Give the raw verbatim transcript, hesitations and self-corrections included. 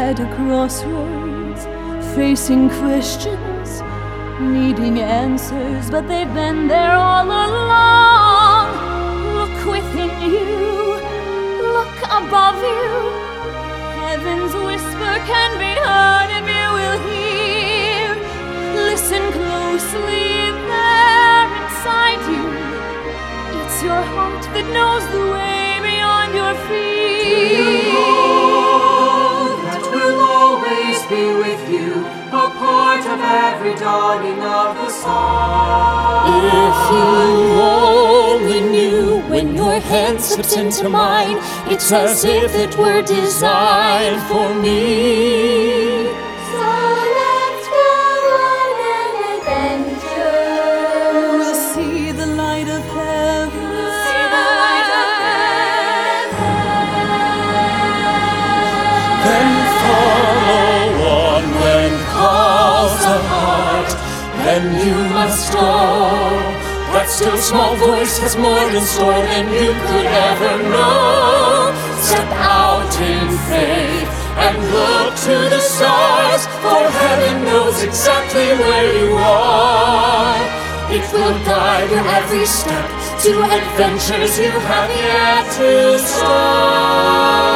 at a crossroads, facing questions, needing answers, but they've been there all along. Look within you, look above you. Heaven's whisper can be heard if you will hear. Listen closely there inside you. It's your heart that knows the way beyond your fear. Do you know that will always be with you, a part of every dawning of the sun? If you only knew when your hand slips into mine, it's as if it were designed for me. So let's go on an adventure. We'll see the light of heaven. We'll see the light of Then follow on when calls the heart, then you must go. That still small voice has more in store than you could ever know. Step out in faith and look to the stars, for heaven knows exactly where you are. It will guide your every step to adventures you have yet to start.